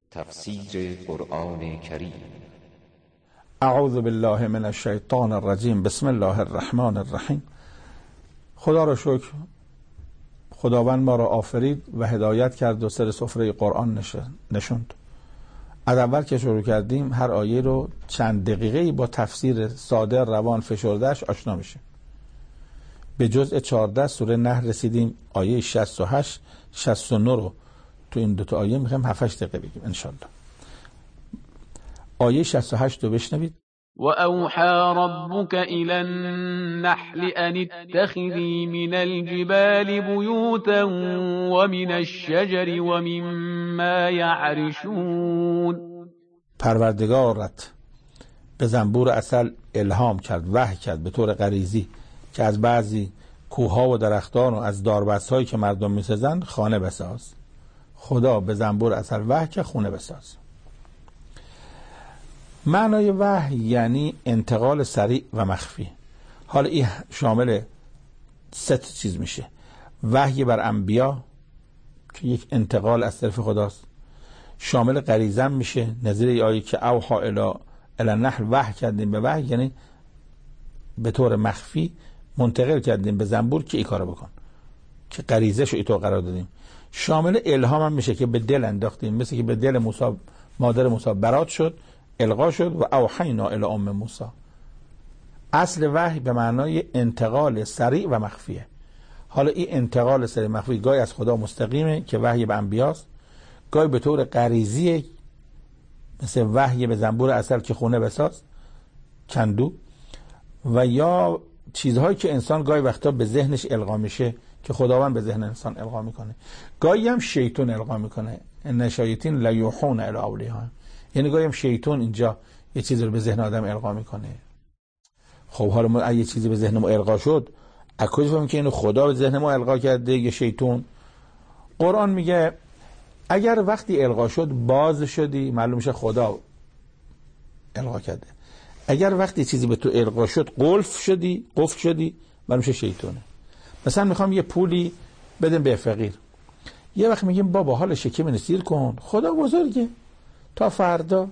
تفسیر قرآن کریم. اعوذ بالله من الشیطان الرجیم. بسم الله الرحمن الرحیم. خدا را شکر، خداوند ما را آفرید و هدایت کرد و سر سفره قرآن نشوند. از اول که شروع کردیم هر آیه رو چند دقیقه با تفسیر ساده، روان، فشردهش آشنا میشه. به جزء 14 سوره نحل رسیدیم. آیه 68 69 رو تو این دوتا آیه میخوایم 7-8 دقیقه بگیم انشالله. آیه 68 رو بشنوید. وأوحى ربك إلى النحل أن اتخذي من الجبال بيوتا ومن الشجر ومما يعرشون. پروردگارت به زنبور عسل الهام کرد، وحی کرد به طور غریزی که از بعضی کوهها و درختان و از داربست‌هایی که مردم می‌سازند خانه بساز. خدا به زنبور عسل وحی کرد خونه بساز. معنای وحی یعنی انتقال سریع و مخفی. حالا این شامل 3 چیز میشه. وحی بر انبیا که یک انتقال از طرف خداست. شامل غریزه میشه، نظیر آیه که اوحی الی النحل، وحی کردیم به وحی، یعنی به طور مخفی منتقل کردیم به زنبور که این کارو بکن، که غریزه‌شو اینطور قرار دادیم. شامل الهام هم میشه که به دل انداختیم، مثل که به دل موسی، مادر موسی برات شد، القا شد و اوحینا الی ام موسی. اصل وحی به معنای انتقال سریع و مخفیه. حالا این انتقال سریع مخفی گاهی از خدا مستقیمه که وحی به انبیاست، گاهی به طور غریزیه مثل وحی به زنبور عسل که خونه بساز، کندو، و یا چیزهایی که انسان گاهی وقتا به ذهنش القا میشه که خداوند به ذهن انسان القا میکنه. گاهی هم شیطان القا میکنه. ان شیاطین لا یوحون الی اولیاءهم، یعنی گاهی هم شیطان اینجا یه چیزی رو به ذهن آدم القا میکنه. خب حالا ما یه چیزی به ذهن ما القا شد، از کجا فهمیم که اینو خدا به ذهن ما القا کرده یا شیطان؟ قرآن میگه اگر وقتی القا شد باز شدی، معلوم میشه خدا القا کرده. اگر وقتی چیزی به تو القا شد قفل شدی، معلوم میشه شیطانه. مثلا میخوام یه پولی بدم به فقیر، یه وقت میگیم بابا حال شکم سیر کن، خدا بزرگه، تا فردا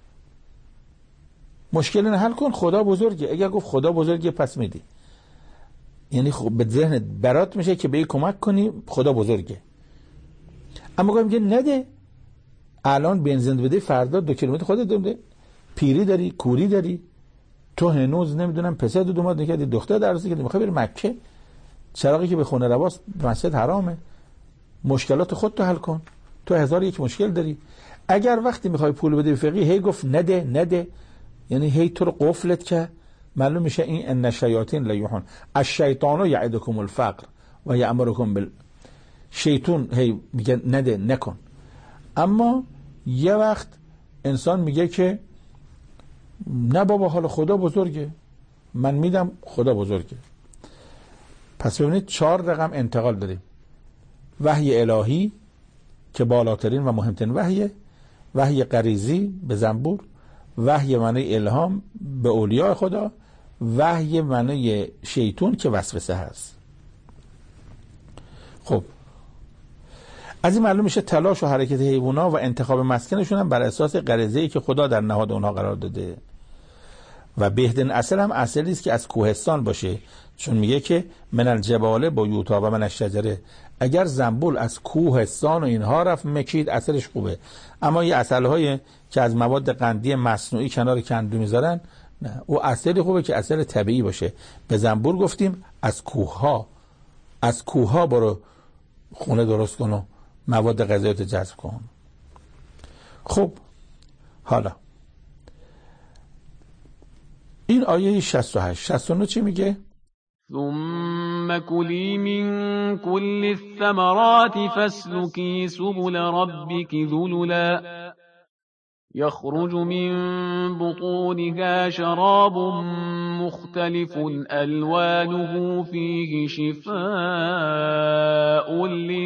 مشکل نه حل کن، خدا بزرگه. اگر گفت خدا بزرگه پس میدی، یعنی خب به ذهنت برات میشه که به این کمک کنی، خدا بزرگه. اما گفتم که نده، الان بنزین بده، فردا 2 کیلومتر خودت بده، پیری داری، کوری داری، تو هنوز نمیدونم پسر دو ماه نکردی، دختر درسی کردی، میخوای بری مکه، چراغی که به خونه رواست مسجد حرامه، مشکلات خودت حل کن، تو 1001 مشکل داری. اگر وقتی میخوای پول بده به فقیر هی گفت نده، یعنی هی تو رو قفلت که معلوم میشه این ان الشیاطین لا یوحون الشیطان یعدکم الفقر و یأمرکم بال، شیطان هی میگه نده، نکن. اما یه وقت انسان میگه که نه بابا حالا خدا بزرگه، من میدم، خدا بزرگه. پس ببینید 4 رقم انتقال داریم. وحی الهی که بالاترین و مهمترین وحیه، وحی غریزی به زنبور، وحی معنی الهام به اولیاء خدا، وحی معنی شیطان که وسوسه هست. خب از این معلوم میشه تلاش و حرکت حیوونا و انتخاب مسکنشون هم بر اساس غریزه‌ای که خدا در نهاد اونها قرار داده. و بهترین اصل هم اصلی است که از کوهستان باشه، چون میگه که من الجبال بیوتا و من الشجره. اگر زنبول از کوهستان و اینها رفت مکید اصلش خوبه، اما یه اصل‌های که از مواد قندی مصنوعی کنار کندو میذارن نه، او اصلی خوبه که اصل طبیعی باشه. به زنبور گفتیم از کوهها برو خونه درست کن و مواد غذاییت جذب کن. خب حالا این آیه 68 69 چی میگه؟ ثم كلي من كل الثمرات فاسلكي سبل ربك ذللا يخرج من بطونها شراب مختلف ألوانه فيه شفاء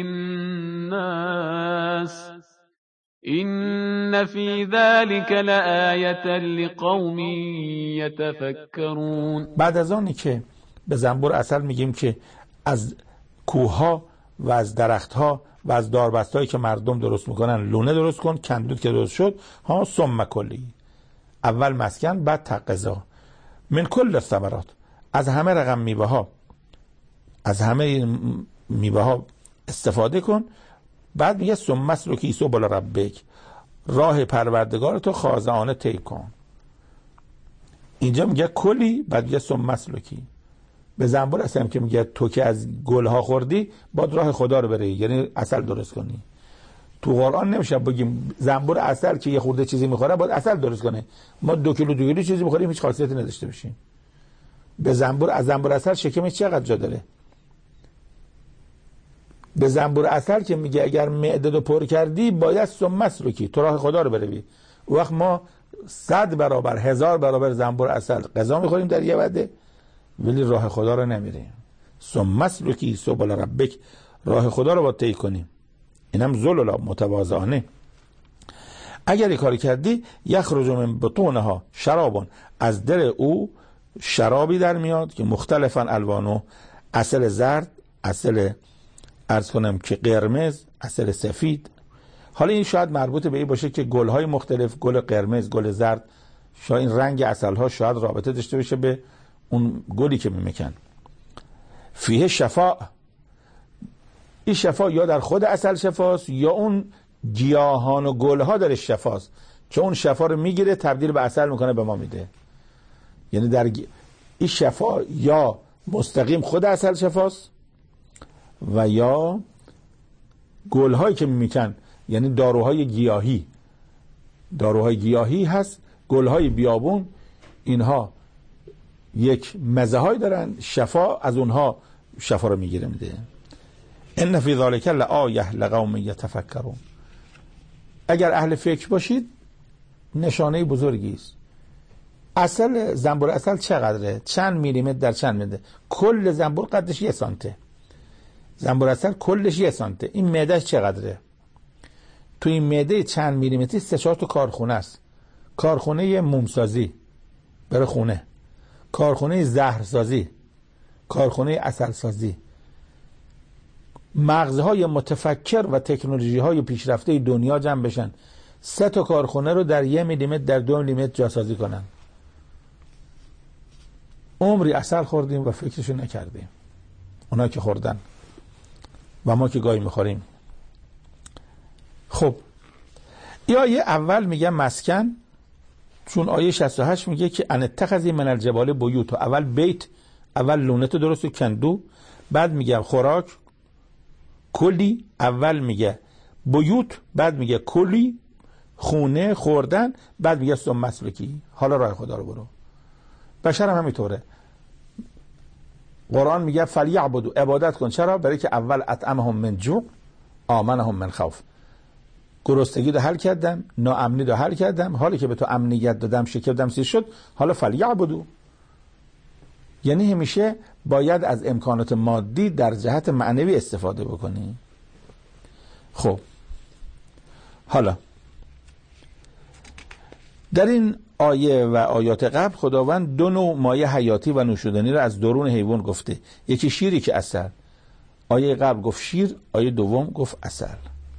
للناس إن في ذلك لآية لقوم يتفكرون. بعد از آنی که به زنبور عسل میگیم که از کوهها و از درختها و از داربستایی که مردم درست میکنن لونه درست کن. کندود که درست شد ها ثم کلی، اول مسکن بعد تقضا. من کل الثمرات، از همه رقم میوه ها، از همه میوه ها استفاده کن. بعد میگه ثم اسلکی سبل ربک، راه پروردگار تو خاضعانه طی کن. اینجا میگه کلی، بعد میگه ثم اسلکی. به زنبور اصلا که میگه تو که از گلها خوردی باید راه خدا رو بری، یعنی عسل درست کنی. تو قرآن نمیشه بگیم زنبور عسل که یه خورده چیزی میخوره باید عسل درست کنه. ما 2 کیلو چیزی میخوریم هیچ خاصیتی نداشته باشیم. به زنبور، از زنبور عسل شکمش چقدر جا داره؟ به زنبور عسل که میگه اگر معده رو پر کردی باید ثم اسلکی، تو راه خدا رو بروی. وقت ما 100 برابر 1000 برابر زنبور عسل غذا میخوریم در یه وعده، ولی راه خدا رو نمیریم. ثم اسلکی سبل ربک، راه خدا رو باید طی کنیم. اینم ذللا متواضعانه. اگر این کاری کردی یخرج من بطونها شرابون، از دل او شرابی در میاد که مختلفا الوانو، عسل زرد، عسل عرض کنم که قرمز، عسل سفید. حالا این شاید مربوط به این باشه که گل‌های مختلف، گل قرمز، گل زرد، شاید این رنگ عسل‌ها شاید رابطه داشته باشه به اون گلی که میمکن. فیه شفا، این شفا یا در خود عسل شفاست یا اون گیاهان و گل‌ها در شفاست که اون شفا رو میگیره تبدیل به عسل میکنه به ما میده. یعنی در این شفا یا مستقیم خود عسل شفاست و یا گل‌هایی که میمکن، یعنی داروهای گیاهی. داروهای گیاهی هست، گل‌های بیابون، اینها یک مزه‌هایی دارن، شفا از اونها شفا رو میگیره میده. ان فی ذلک لآیه لقوم یتفکرون. اگر اهل فکر باشید نشانه بزرگی است. عسل، زنبور عسل چقدره؟ چند میلیمتر در چند متر؟ کل زنبور قدش 1 سانته. زنبور عسل کلش 1 سانته. این معدهش چقدره؟ تو این معده چند میلیمتری 3-4 تا کارخونه است. کارخونه مومسازی بره خونه، کارخونه زهرسازی، کارخونه عسل سازی. مغزهای متفکر و تکنولوژی های پیشرفته دنیا جمع بشن 3 تا کارخونه رو در 1 میلیمتر در 2 میلیمتر جاسازی کنن. عمری عسل خوردیم و فکرشو نکردیم، اونا که خوردن و ما که گاهی میخوریم. خب این آیه اول میگه مسکن، چون آیه 68 میگه که ان اتخذی من الجبال بیوت، اول بیت، اول لونت درست کندو، بعد میگه خوراک کلی، اول میگه بیوت، بعد میگه کلی خونه خوردن، بعد میگه ثم اسلکی، حالا راه خدا رو برو. بشر هم همینطوره. قرآن میگه فلیعبدوا، عبادت کن. چرا؟ برای که اول اطعمهم من جوع آمنهم من خوف. گرسنگی رو حل کردم، ناامنی رو حل کردم، حالی که به تو امنیت دادم شکردم سیر شد، حالا فلیعبدوا. یعنی همیشه باید از امکانات مادی در جهت معنوی استفاده بکنی. خب حالا در این آیه و آیات قبل خداوند 2 نوع مایه حیاتی و نوشیدنی رو از درون حیوان گفته. یکی شیری که عسل. آیه قبل گفت شیر، آیه دوم گفت عسل.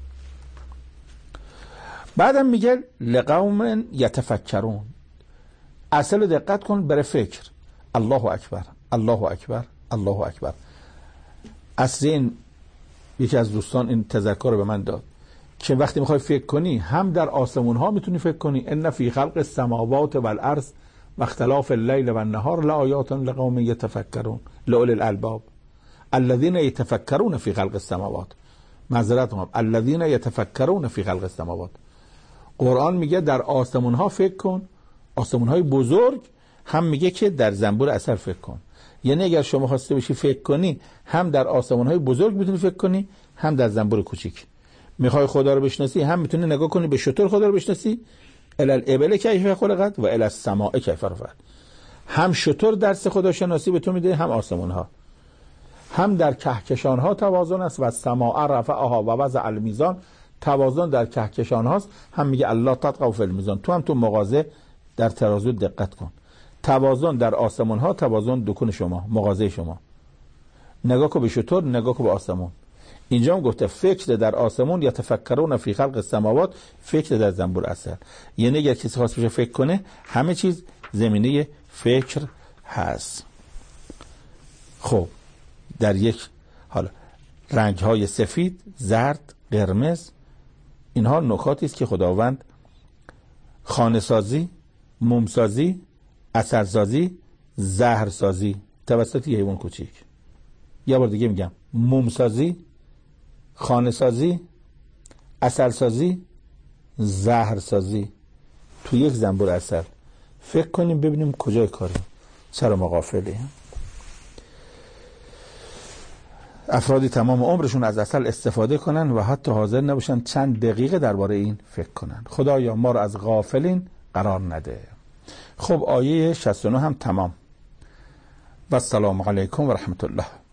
بعدم میگه لقوم یتفکرون. عسل دقت کن برای فکر. الله اکبر، الله اکبر، الله اکبر. اصل این یکی از دوستان این تذکر رو به من داد که وقتی میخوای فکر کنی هم در آسمون ها میتونی فکر کنی. ان فی خلق السماوات والارض و اختلاف اللیل والنهار لآیات لقوم یتفکرون لأولی الالباب الذین یتفکرون فی خلق السماوات. معذرت میخوام، الذین یتفکرون فی خلق السماوات. قرآن میگه در آسمون ها فکر کن، آسمون های بزرگ. هم میگه که در زنبور عسل فکر کن. یعنی اگر شما خواسته باشی فکر کنی، هم در آسمون های بزرگ میتونی فکر کنی، هم در زنبور کوچیک. میخوای خدا رو بشناسی، هم میتونی نگاه کنی به شتر خدا رو بشناسی، الی الابل کیف خلقت و الی السماء کیف رفعت. هم شتر درس خدا شناسی به تو میده، هم آسمون ها. هم در کهکشان ها توازن است و السماء رفعها و وضع المیزان، توازن در کهکشان هاست. هم میگه الله تطغوا فی المیزان، تو هم تو مغازه در ترازو دقت کن. توازن در آسمون ها، توازن دکون شما، مغازه شما. نگاه کن به شتر، نگاه کن به آسمون. اینجا هم گفته فکر در آسمون یا تفکرون فی خلق السماوات، فکر در زنبور عسل. یعنی اگر کسی خواست بشه فکر کنه، همه چیز زمینه فکر هست. خب در یک حالا رنگ های سفید، زرد، قرمز، اینها نکاتی است که خداوند خانه سازی، موم سازی، عسل سازی، زهر سازی توسط یه حیوان کوچیک. یه بار دیگه میگم، موم سازی، خانه سازی، عسل سازی، زهر سازی تو یک زنبور عسل. فکر کنیم ببینیم کجای کاریم. چرا ما غافلیم؟ افرادی تمام عمرشون از عسل استفاده کنن و حتی حاضر نباشن چند دقیقه درباره این فکر کنن. خدایا ما رو از غافلین قرار نده. خب آیه 69 هم تمام. و السلام علیکم و رحمت الله.